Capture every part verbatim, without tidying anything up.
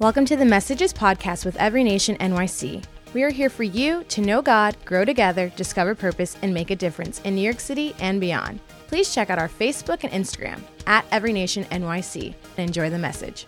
Welcome to the Messages podcast with Every Nation N Y C. We are here for you to know God, grow together, discover purpose, and make a difference in New York City and beyond. Please check out our Facebook and Instagram at Every Nation N Y C and enjoy the message.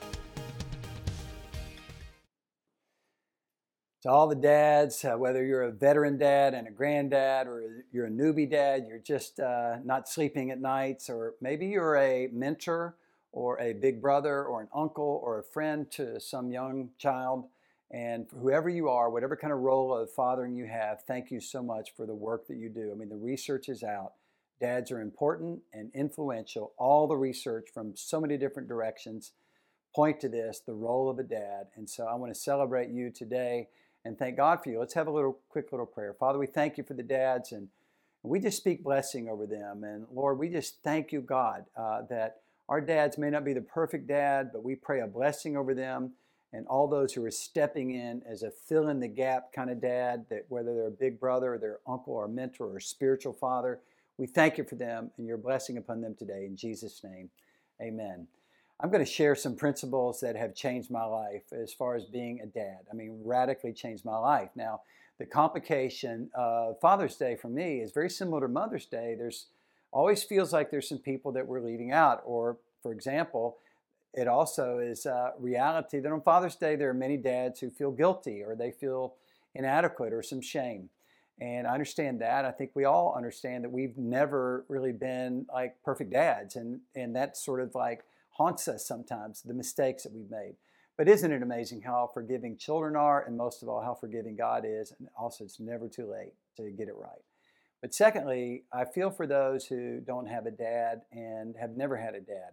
To all the dads, uh, whether you're a veteran dad and a granddad, or you're a newbie dad, you're just uh, not sleeping at nights, or maybe you're a mentor or a big brother or an uncle or a friend to some young child, and whoever you are, whatever kind of role of fathering you have, thank you so much for the work that you do. I mean, the research is out. Dads are important and influential. All the research from so many different directions point to this, the role of a dad. And so I want to celebrate you today and thank God for you. Let's have a little quick little prayer. Father, we thank you for the dads, and we just speak blessing over them. And Lord, we just thank you, God, uh, that our dads may not be the perfect dad, but we pray a blessing over them and all those who are stepping in as a fill-in-the-gap kind of dad, that whether they're a big brother or their uncle or mentor or spiritual father, we thank you for them and your blessing upon them today. In Jesus' name, amen. I'm going to share some principles that have changed my life as far as being a dad. I mean, radically changed my life. Now, the complication of Father's Day for me is very similar to Mother's Day. There's always feels like there's some people that we're leaving out. Or, for example, it also is a reality that on Father's Day, there are many dads who feel guilty or they feel inadequate or some shame. And I understand that. I think we all understand that we've never really been like perfect dads. And, and that sort of like haunts us sometimes, the mistakes that we've made. But isn't it amazing how forgiving children are, and most of all, how forgiving God is? And also, it's never too late to get it right. But secondly, I feel for those who don't have a dad and have never had a dad.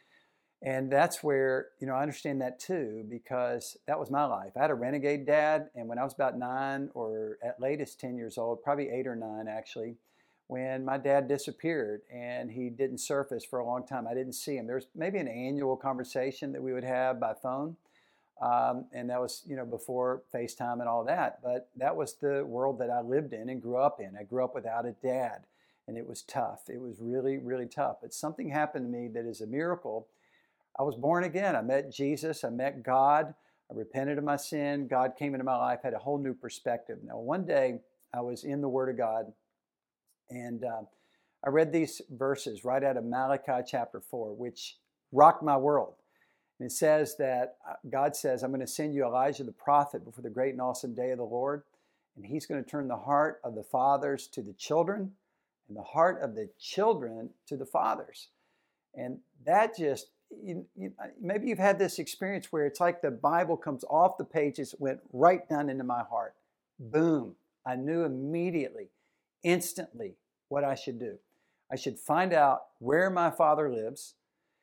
And that's where, you know, I understand that too, because that was my life. I had a renegade dad, and when I was about nine, or at latest ten years old, probably eight or nine actually, when my dad disappeared and he didn't surface for a long time. I didn't see him. There was maybe an annual conversation that we would have by phone. Um, and that was, you know, before FaceTime and all that. But that was the world that I lived in and grew up in. I grew up without a dad, and it was tough. It was really, really tough. But something happened to me that is a miracle. I was born again. I met Jesus. I met God. I repented of my sin. God came into my life, had a whole new perspective. Now, one day I was in the Word of God, and uh, I read these verses right out of Malachi chapter four, which rocked my world. And it says that God says, I'm going to send you Elijah the prophet before the great and awesome day of the Lord. And he's going to turn the heart of the fathers to the children and the heart of the children to the fathers. And that just, you, you, maybe you've had this experience where it's like the Bible comes off the pages, went right down into my heart. Boom. I knew immediately, instantly what I should do. I should find out where my father lives,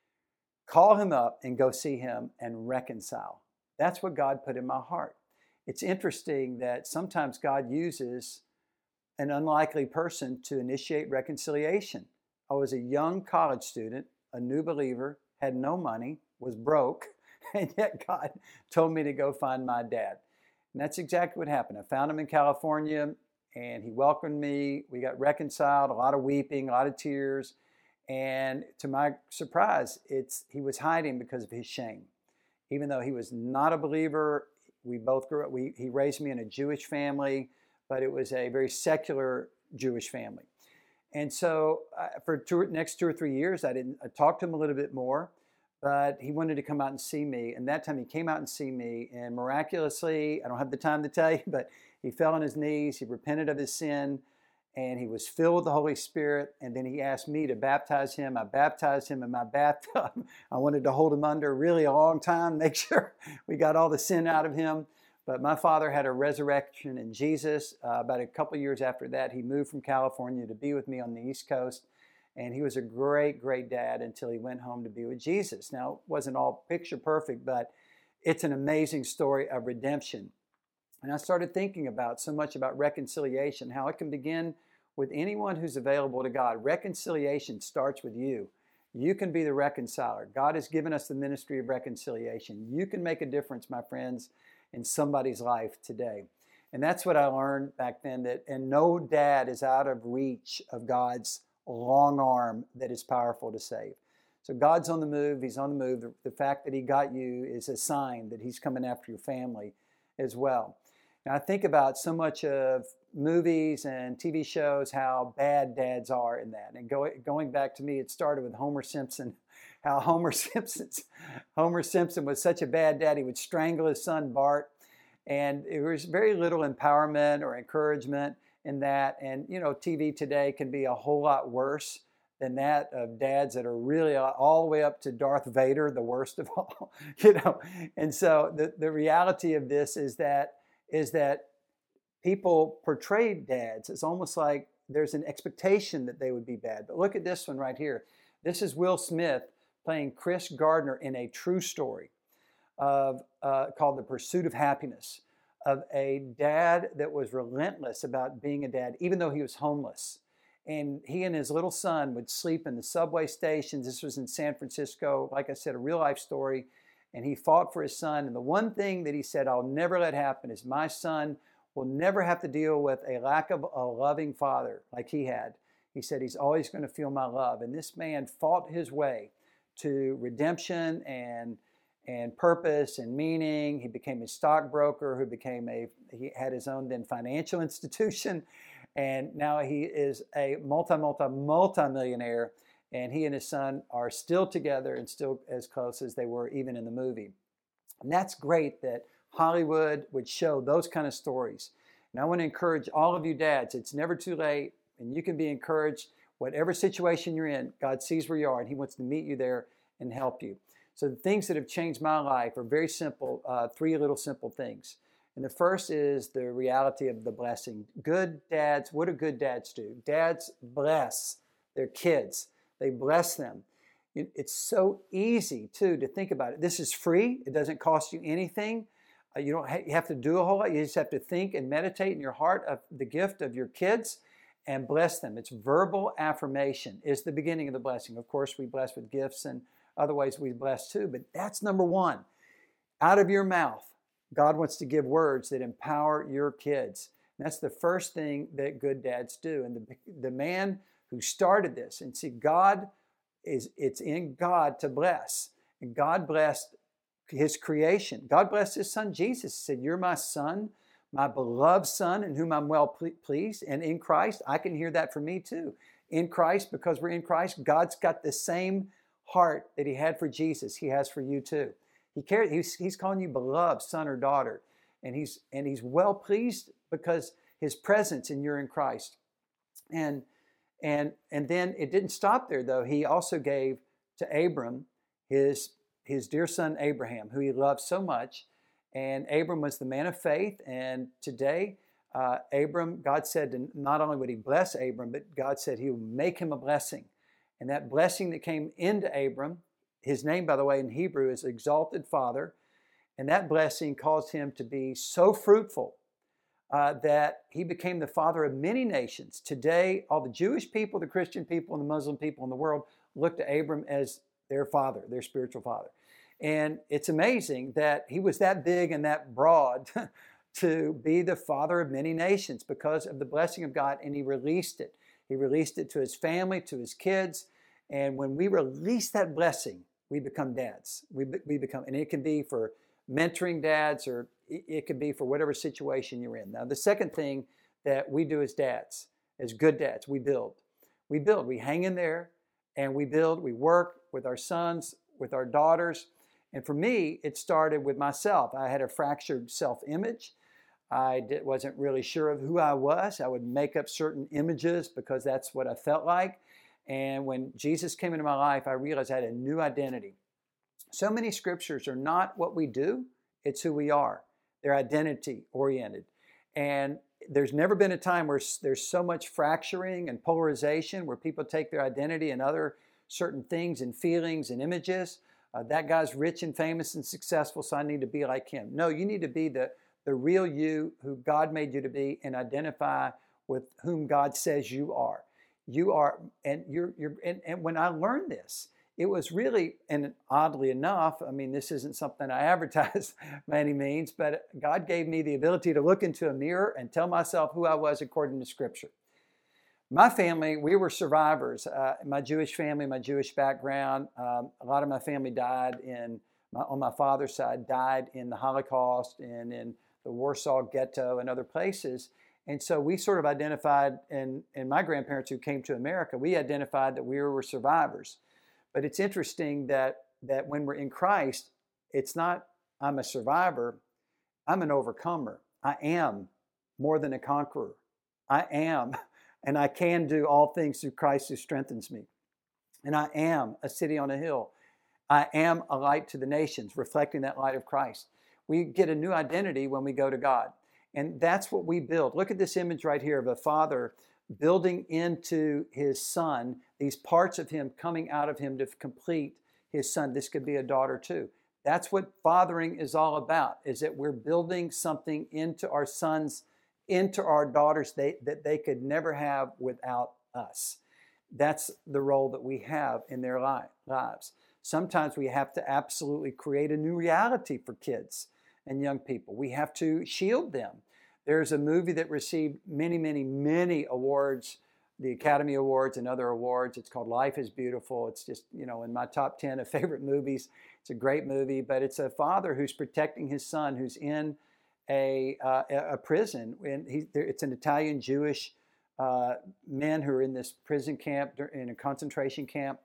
call him up and go see him and reconcile. That's what God put in my heart. It's interesting that sometimes God uses an unlikely person to initiate reconciliation. I was a young college student, a new believer, had no money, was broke, and yet God told me to go find my dad. And that's exactly what happened. I found him in California, and he welcomed me. We got reconciled, a lot of weeping, a lot of tears. And to my surprise, it's he was hiding because of his shame. Even though he was not a believer, we both grew up, we, he raised me in a Jewish family, but it was a very secular Jewish family. And so uh, for two, next two or three years, I didn't I talked to him a little bit more, but he wanted to come out and see me. And that time he came out and see me, and miraculously, I don't have the time to tell you, but he fell on his knees, he repented of his sin, and he was filled with the Holy Spirit. And then he asked me to baptize him. I baptized him in my bathtub. I wanted to hold him under really a long time, make sure we got all the sin out of him. But my father had a resurrection in Jesus. Uh, about a couple years after that, he moved from California to be with me on the East Coast. And he was a great, great dad until he went home to be with Jesus. Now, it wasn't all picture perfect, but it's an amazing story of redemption. And I started thinking about so much about reconciliation, how it can begin with anyone who's available to God. Reconciliation starts with you. You can be the reconciler. God has given us the ministry of reconciliation. You can make a difference, my friends, in somebody's life today. And that's what I learned back then, that and no dad is out of reach of God's long arm that is powerful to save. So God's on the move. He's on the move. The, the fact that he got you is a sign that he's coming after your family as well. Now, I think about so much of movies and T V shows, how bad dads are in that. And go, going back to me, it started with Homer Simpson, how Homer Simpson's, Homer Simpson was such a bad dad. He would strangle his son, Bart. And there was very little empowerment or encouragement in that. And, you know, T V today can be a whole lot worse than that, of dads that are really all the way up to Darth Vader, the worst of all, you know. And so the, the reality of this is that is that people portray dads. It's almost like there's an expectation that they would be bad. But look at this one right here. This is Will Smith playing Chris Gardner in a true story of uh, called The Pursuit of Happiness, of a dad that was relentless about being a dad, even though he was homeless. And he and his little son would sleep in the subway stations. This was in San Francisco. Like I said, a real life story. And he fought for his son. And the one thing that he said, I'll never let happen, is my son will never have to deal with a lack of a loving father like he had. He said he's always going to feel my love. And this man fought his way to redemption and and purpose and meaning. He became a stockbroker who became a, he had his own then financial institution. And now he is a multi, multi, multi-millionaire. And he and his son are still together and still as close as they were even in the movie. And that's great that Hollywood would show those kind of stories. And I want to encourage all of you dads, it's never too late, and you can be encouraged. Whatever situation you're in, God sees where you are, and he wants to meet you there and help you. So the things that have changed my life are very simple, uh, three little simple things. And the first is the reality of the blessing. Good dads, what do good dads do? Dads bless their kids. They bless them. It's so easy, too, to think about it. This is free. It doesn't cost you anything. Uh, you don't ha- you have to do a whole lot. You just have to think and meditate in your heart of the gift of your kids and bless them. It's verbal affirmation is the beginning of the blessing. Of course, we bless with gifts and other ways we bless too, but that's number one. Out of your mouth, God wants to give words that empower your kids. And that's the first thing that good dads do. And the, the man who started this, and see, God is, it's in God to bless. And God blessed his creation. God blessed his son Jesus. He said, you're my son, my beloved son, in whom I'm well pleased. And in Christ, I can hear that for me too. In Christ, because we're in Christ, God's got the same heart that he had for Jesus, he has for you too. He cares, he's, he's calling you beloved son or daughter. And he's and he's well pleased because his presence and you're in Christ. And And and then it didn't stop there, though. He also gave to Abram his, his dear son Abraham, who he loved so much. And Abram was the man of faith. And today, uh, Abram, God said to not only would he bless Abram, but God said he would make him a blessing. And that blessing that came into Abram, his name, by the way, in Hebrew is Exalted Father. And that blessing caused him to be so fruitful Uh, that he became the father of many nations. Today, all the Jewish people, the Christian people, and the Muslim people in the world look to Abram as their father, their spiritual father. And it's amazing that he was that big and that broad to be the father of many nations because of the blessing of God, and he released it. He released it to his family, to his kids. And when we release that blessing, we become dads. We, we become, and it can be for mentoring dads, or it could be for whatever situation you're in. Now, the second thing that we do as dads, as good dads, we build. We build. We hang in there and we build. We work with our sons, with our daughters. And for me, it started with myself. I had a fractured self-image. I did, wasn't really sure of who I was. I would make up certain images because that's what I felt like. And when Jesus came into my life, I realized I had a new identity. So many scriptures are not what we do, it's who we are. They're identity oriented. And there's never been a time where there's so much fracturing and polarization where people take their identity and other certain things and feelings and images. Uh, that guy's rich and famous and successful, so I need to be like him. No, you need to be the, the real you who God made you to be and identify with whom God says you are. You are, and you're, you're, and, and when I learned this, it was really, and oddly enough, I mean, this isn't something I advertise by any means, but God gave me the ability to look into a mirror and tell myself who I was according to Scripture. My family, we were survivors. Uh, my Jewish family, my Jewish background, um, a lot of my family died in, my, on my father's side, died in the Holocaust and in the Warsaw Ghetto and other places. And so we sort of identified, and, and my grandparents who came to America, we identified that we were survivors. But it's interesting that, that when we're in Christ, it's not, I'm a survivor, I'm an overcomer. I am more than a conqueror. I am, and I can do all things through Christ who strengthens me. And I am a city on a hill. I am a light to the nations, reflecting that light of Christ. We get a new identity when we go to God. And that's what we build. Look at this image right here of a father building into his son, these parts of him coming out of him to complete his son. This could be a daughter too. That's what fathering is all about, is that we're building something into our sons, into our daughters they, that they could never have without us. That's the role that we have in their li- lives. Sometimes we have to absolutely create a new reality for kids and young people. We have to shield them. There's a movie that received many, many, many awards, the Academy Awards and other awards. It's called Life is Beautiful. It's just, you know, in my top ten of favorite movies. It's a great movie, but it's a father who's protecting his son who's in a, uh, a prison. And he, it's an Italian Jewish uh, men who are in this prison camp, in a concentration camp.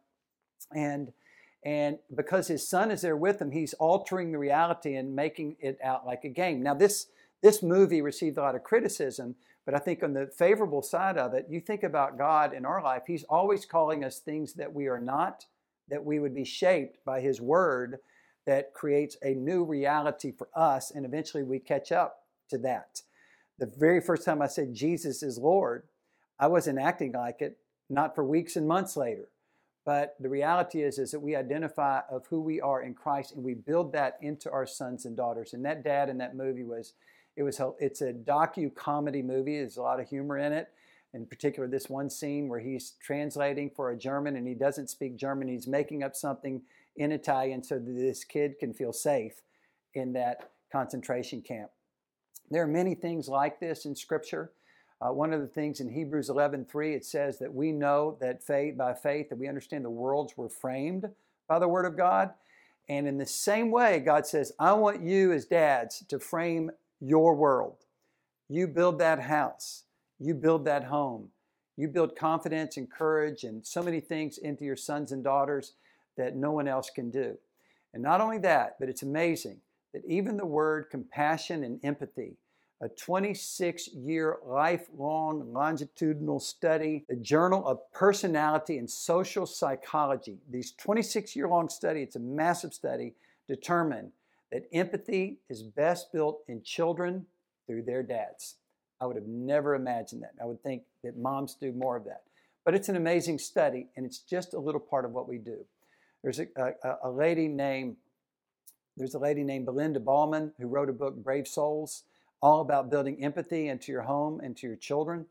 And And because his son is there with him, he's altering the reality and making it out like a game. Now, this, this movie received a lot of criticism, but I think on the favorable side of it, you think about God in our life, he's always calling us things that we are not, that we would be shaped by his word that creates a new reality for us, and eventually we catch up to that. The very first time I said Jesus is Lord, I wasn't acting like it, not for weeks and months later. But the reality is, is that we identify of who we are in Christ, and we build that into our sons and daughters. And that dad in that movie was, it was, it's a docu-comedy movie. There's a lot of humor in it. In particular, this one scene where he's translating for a German and he doesn't speak German. He's making up something in Italian so that this kid can feel safe in that concentration camp. There are many things like this in Scripture. Uh, one of the things in Hebrews eleven three, it says that we know that faith, by faith, that we understand the worlds were framed by the Word of God. And in the same way, God says, I want you as dads to frame your world. You build that house. You build that home. You build confidence and courage and so many things into your sons and daughters that no one else can do. And not only that, but it's amazing that even the word compassion and empathy, a twenty-six year lifelong longitudinal study, the Journal of Personality and Social Psychology, these twenty-six year long study, it's a massive study, determined that empathy is best built in children through their dads. I would have never imagined that. I would think that moms do more of that. But it's an amazing study, and it's just a little part of what we do. There's a, a, a lady named, there's a lady named Belinda Ballman who wrote a book, Brave Souls, all about building empathy into your home and to your children.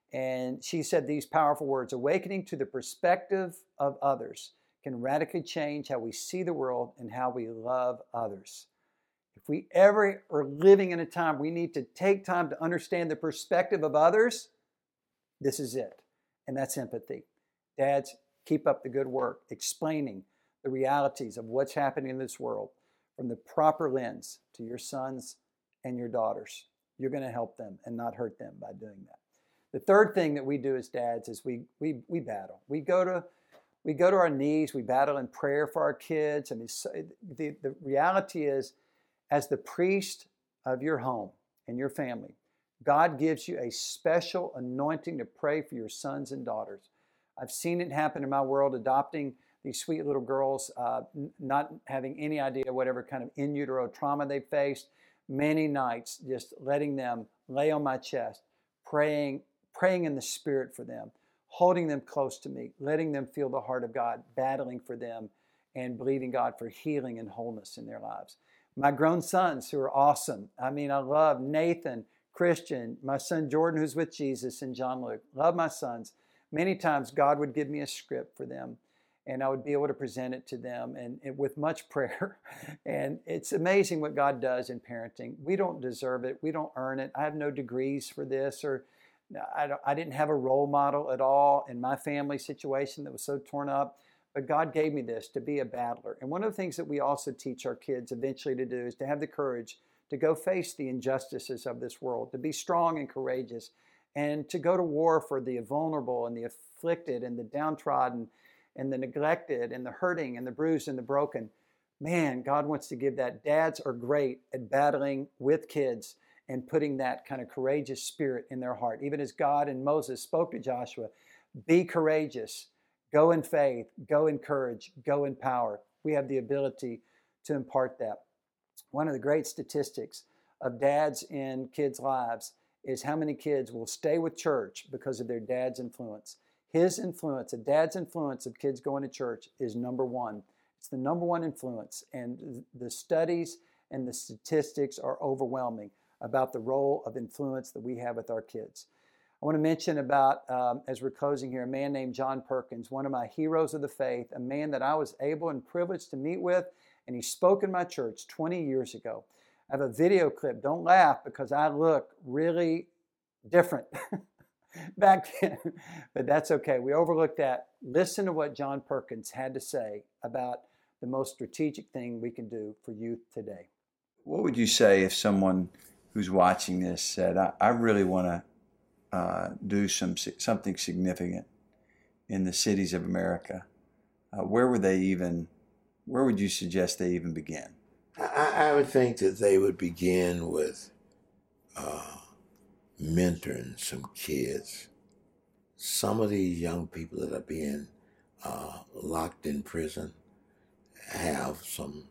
And she said these powerful words: awakening to the perspective of others can radically change how we see the world and how we love others. If we ever are living in a time we need to take time to understand the perspective of others, this is it. And that's empathy. Dads, keep up the good work, explaining the realities of what's happening in this world from the proper lens to your sons and your daughters. You're going to help them and not hurt them by doing that. The third thing that we do as dads is we we we battle. We go to we go to our knees. We battle in prayer for our kids. I mean, so the the reality is, as the priest of your home and your family, God gives you a special anointing to pray for your sons and daughters. I've seen it happen in my world, adopting these sweet little girls, uh, not having any idea whatever kind of in utero trauma they faced. Many nights just letting them lay on my chest, praying, praying in the Spirit for them, holding them close to me, letting them feel the heart of God, battling for them, and believing God for healing and wholeness in their lives. My grown sons who are awesome. I mean, I love Nathan, Christian, my son Jordan who's with Jesus, and John Luke. Love my sons. Many times God would give me a script for them, and I would be able to present it to them and, and with much prayer. And it's amazing what God does in parenting. We don't deserve it. We don't earn it. I have no degrees for this, or I, don't, I didn't have a role model at all in my family situation that was so torn up. But God gave me this to be a battler. And one of the things that we also teach our kids eventually to do is to have the courage to go face the injustices of this world, to be strong and courageous, and to go to war for the vulnerable and the afflicted and the downtrodden and the neglected and the hurting and the bruised and the broken. Man, God wants to give that. Dads are great at battling with kids and putting that kind of courageous spirit in their heart. Even as God and Moses spoke to Joshua, be courageous. Go in faith, go in courage, go in power. We have the ability to impart that. One of the great statistics of dads in kids' lives is how many kids will stay with church because of their dad's influence. His influence, a dad's influence of kids going to church is number one. It's the number one influence, and the studies and the statistics are overwhelming about the role of influence that we have with our kids. I want to mention about, um, as we're closing here, a man named John Perkins, one of my heroes of the faith, a man that I was able and privileged to meet with, and he spoke in my church twenty years ago. I have a video clip. Don't laugh because I look really different back then, but that's okay. We overlooked that. Listen to what John Perkins had to say about the most strategic thing we can do for youth today. What would you say if someone who's watching this said, I, I really want to Uh, do some something significant in the cities of America? Uh, where would they even, where would you suggest they even begin? I, I would think that they would begin with uh, mentoring some kids. Some of these young people that are being uh, locked in prison have some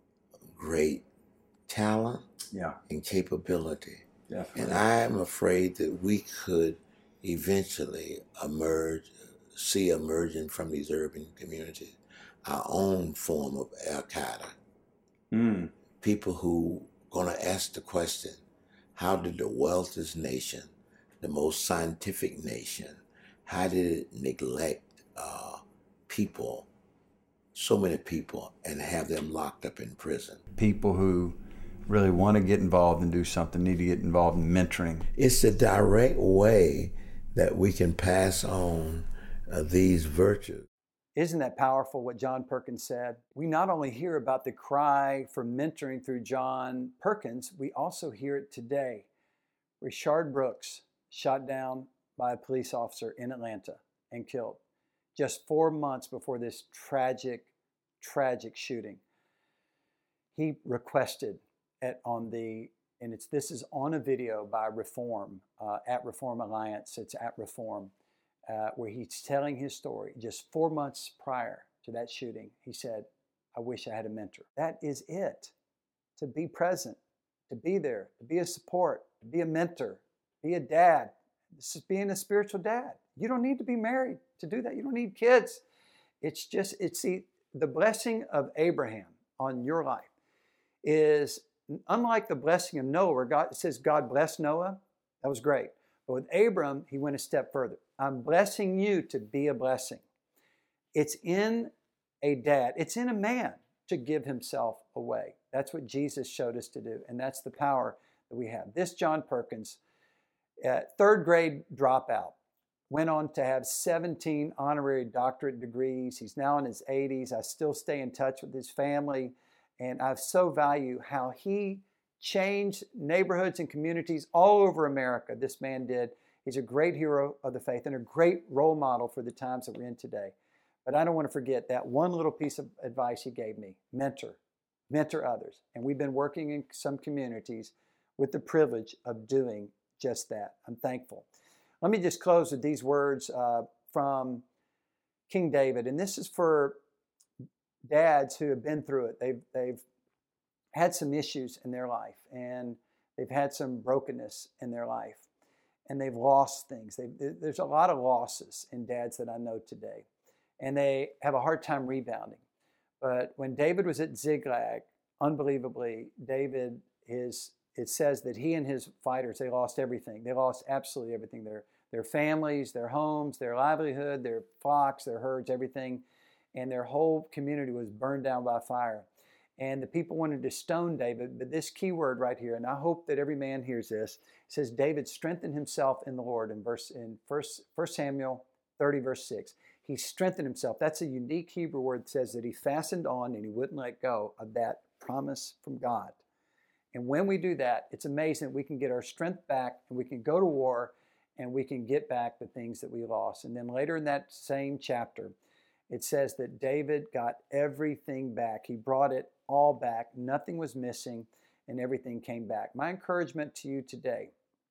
great talent yeah. and capability. Definitely. And I'm afraid that we could eventually emerge, see emerging from these urban communities, our own form of Al-Qaeda. Mm. People who are going to ask the question, how did the wealthiest nation, the most scientific nation, how did it neglect uh, people, so many people, and have them locked up in prison? People who really want to get involved and do something need to get involved in mentoring. It's a direct way that we can pass on uh, these virtues. Isn't that powerful what John Perkins said? We not only hear about the cry for mentoring through John Perkins, we also hear it today. Rayshard Brooks shot down by a police officer in Atlanta and killed just four months before this tragic, tragic shooting. He requested At, on the, and it's this is on a video by Reform, uh, at Reform Alliance, it's at Reform, uh, where he's telling his story. Just four months prior to that shooting, he said, I wish I had a mentor. That is it. To be present, to be there, to be a support, to be a mentor, be a dad. This is being a spiritual dad. You don't need to be married to do that. You don't need kids. It's just, it's the, the blessing of Abraham on your life is unlike the blessing of Noah, where God, it says God blessed Noah. That was great. But with Abram, he went a step further. I'm blessing you to be a blessing. It's in a dad. It's in a man to give himself away. That's what Jesus showed us to do. And that's the power that we have. This John Perkins, uh, third grade dropout, went on to have seventeen honorary doctorate degrees. He's now in his eighties. I still stay in touch with his family. And I so value how he changed neighborhoods and communities all over America. This man did. He's a great hero of the faith and a great role model for the times that we're in today. But I don't want to forget that one little piece of advice he gave me: mentor, mentor others. And we've been working in some communities with the privilege of doing just that. I'm thankful. Let me just close with these words uh, from King David. And this is for dads who have been through it. They've, they've had some issues in their life, and they've had some brokenness in their life, and they've lost things. They've, there's a lot of losses in dads that I know today, and they have a hard time rebounding. But when David was at Ziklag, unbelievably, David, his, it says that he and his fighters, they lost everything. They lost absolutely everything. Their, their families, their homes, their livelihood, their flocks, their herds, everything. And their whole community was burned down by fire. And the people wanted to stone David, but this key word right here, and I hope that every man hears this, it says David strengthened himself in the Lord in verse in First Samuel thirty, verse six. He strengthened himself. That's a unique Hebrew word that says that he fastened on and he wouldn't let go of that promise from God. And when we do that, it's amazing that we can get our strength back and we can go to war and we can get back the things that we lost. And then later in that same chapter, it says that David got everything back. He brought it all back. Nothing was missing and everything came back. My encouragement to you today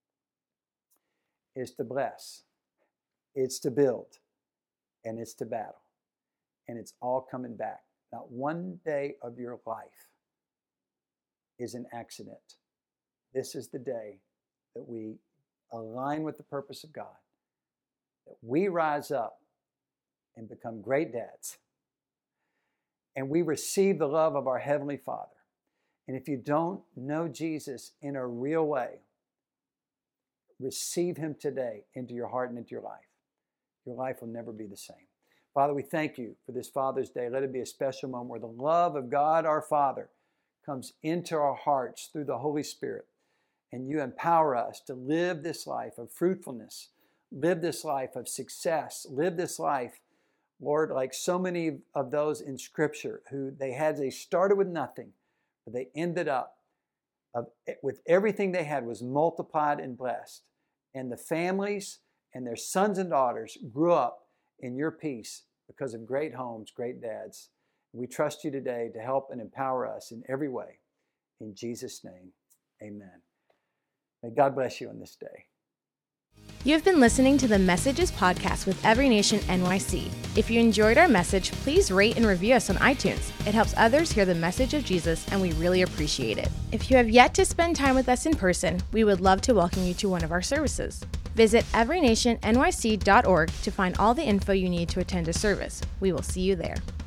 is to bless. It's to build. And it's to battle. And it's all coming back. Not one day of your life is an accident. This is the day that we align with the purpose of God, that we rise up and become great dads, and we receive the love of our Heavenly Father. And if you don't know Jesus in a real way, receive Him today into your heart and into your life. Your life will never be the same. Father, we thank you for this Father's Day. Let it be a special moment where the love of God our Father comes into our hearts through the Holy Spirit. And you empower us to live this life of fruitfulness, live this life of success, live this life, Lord, like so many of those in Scripture who they had, they started with nothing, but they ended up of, with everything they had was multiplied and blessed. And the families and their sons and daughters grew up in your peace because of great homes, great dads. We trust you today to help and empower us in every way. In Jesus' name, amen. May God bless you on this day. You have been listening to the Messages podcast with Every Nation N Y C. If you enjoyed our message, please rate and review us on iTunes. It helps others hear the message of Jesus, and we really appreciate it. If you have yet to spend time with us in person, we would love to welcome you to one of our services. Visit every nation N Y C dot org to find all the info you need to attend a service. We will see you there.